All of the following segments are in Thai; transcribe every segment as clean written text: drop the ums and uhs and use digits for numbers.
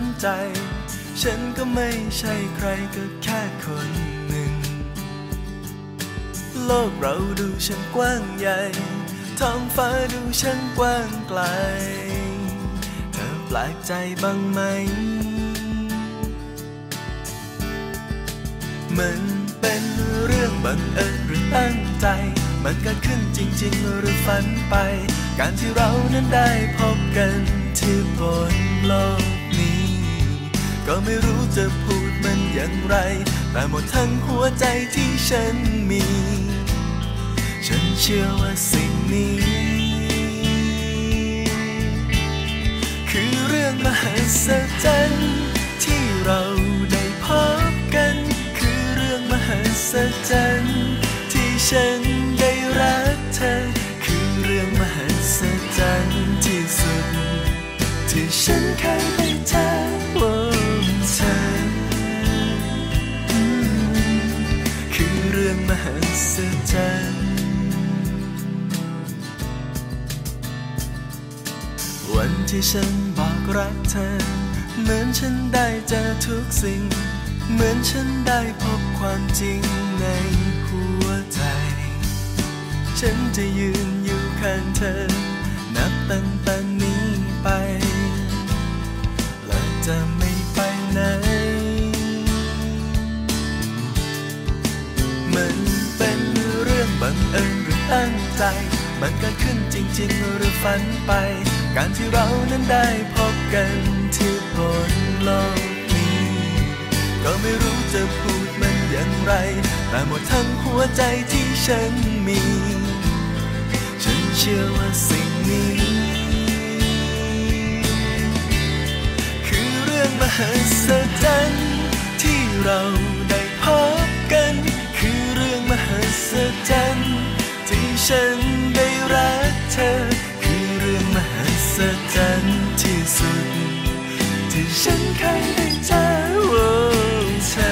ใจฉันก็ไม่ใช่ใครก็แค่คนหนึ่งโลกเราดูช่างกว้างใหญ่ท้องฟ้าดูช่างกว้างไกลเธอแปลกใจบ้างไหมมันเป็นเรื่องบังเอิญหรือตั้งใจมันเกิดขึ้นจริงๆหรือฝันไปการที่เรานั้นได้พบกันที่บนโลกนี้ก็ไม่รู้จะพูดมันอย่างไรแต่หมดทั้งหัวใจที่ฉันมีฉันเชื่อว่าสิ่งนี้คือเรื่องมหัศจรรย์ที่เราได้พบกันคือเรื่องมหัศจรรย์ที่ฉันได้รักเธอคือเรื่องมหัศจรรย์ที่สุดที่ฉันเคยได้เจอเธอคือเรื่องมหัศจรรย์วันที่ฉันบอกรักเธอเหมือนฉันได้เจอทุกสิ่งเหมือนฉันได้พบความจริงในหัวใจฉันจะยืนอยู่ข้างเธอนับตั้งแต่นี้ไปและจะไม่ไปไหนมันเป็นเรื่องบังเอิญหรือตั้งใจมันเกิดขึ้นจริงๆหรือฝันไปการที่เรานั้นได้พบกันที่บนโลกนี้ก็ไม่รู้จะพูดมันอย่างไรแต่หมดทั้งหัวใจที่ฉันมีฉันเชื่อว่าสิ่งนี้คือเรื่องมหัศจรรย์ที่เราได้พบกันคือเรื่องมหัศจรรย์ที่ฉันได้รักเธอคือเรื่องมหัศจรรย์ที่สุดที่ฉันเคยได้เจอเธอ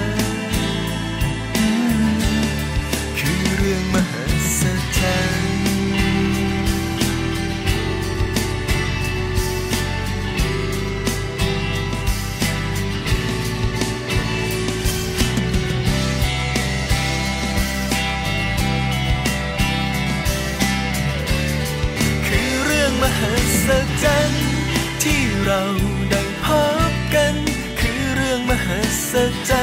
คือเรื่องมหัศจรรย์มหัศจรรย์ที่เราได้พบกันคือเรื่องมหัศจ